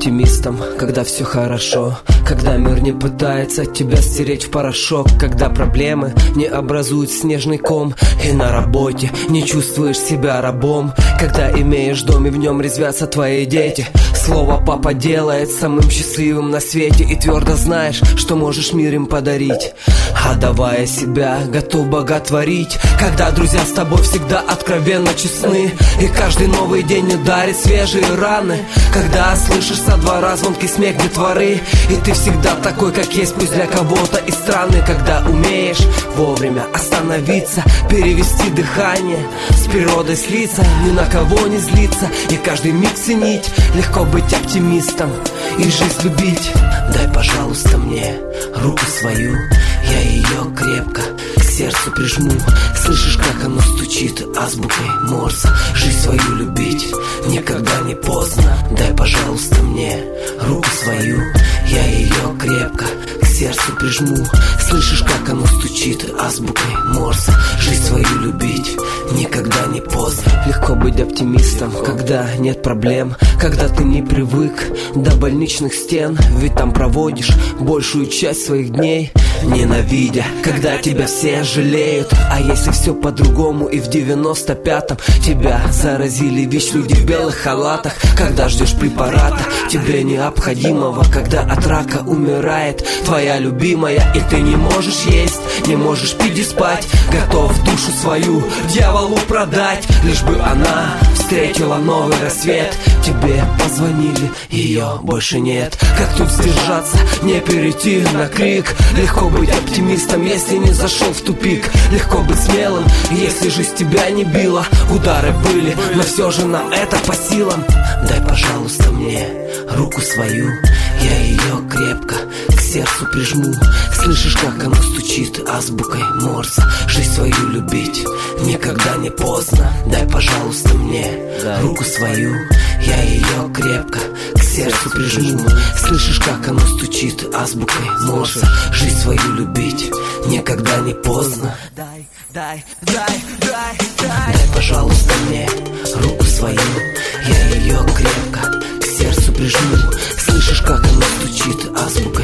оптимистом, когда все хорошо, когда мир не пытается тебя стереть в порошок, когда проблемы не образуют снежный ком, и на работе не чувствуешь себя рабом, когда имеешь дом и в нем резвятся твои дети. Слово папа делает самым счастливым на свете, и твердо знаешь, что можешь мир им подарить, отдавая себя, готов боготворить. Когда друзья с тобой всегда откровенно честны, и каждый новый день не дарит свежие раны, когда слышишь со двора звонкий смех детворы, и ты всегда такой, как есть, пусть для кого-то и странный. Когда умеешь вовремя остановиться, перевести дыхание, с природой слиться, ни на кого не злиться, и каждый миг ценить. Легко быть оптимистом и жизнь любить. Дай, пожалуйста, мне руку свою, я ее крепко к сердцу прижму. Слышишь, как оно стучит азбукой Морса? Жизнь свою любить никогда не поздно. Дай, пожалуйста, мне руку свою, я ее крепко к сердцу прижму. Слышишь, как оно стучит азбукой Морса? Жизнь свою любить никогда не поздно. Легко быть оптимистом, когда нет проблем, когда ты не привык до больничных стен, ведь там проводишь большую часть своих дней, ненавидя, когда тебя все жалеют. А если все по-другому, и в 95-м тебя заразили ВИЧ-люди в белых халатах, когда ждешь препарата тебе необходимого, когда от рака умирает твоя любимая, и ты не можешь есть, не можешь пить и спать, готов душу свою дьяволу продать, лишь бы она встретила новый рассвет. Тебе позвонили, ее больше нет. Как тут сдержаться, не перейти на крик? Легко быть оптимистом, если не зашел в тупик. Легко быть смелым, если жизнь тебя не била. Удары были, но все же нам это по силам. Дай, пожалуйста, мне руку свою, я ее крепко к сердцу прижму. Слышишь, как оно стучит азбукой Морса? Жизнь свою любить никогда не поздно. Дай, пожалуйста, мне руку свою, я ее крепко к сердцу прижму. Слышишь, как оно стучит азбукой Морса? Жизнь свою любить никогда не поздно. Дай, пожалуйста, мне руку свою, я ее крепко к сердцу прижму. Слышишь, как оно стучит азбукой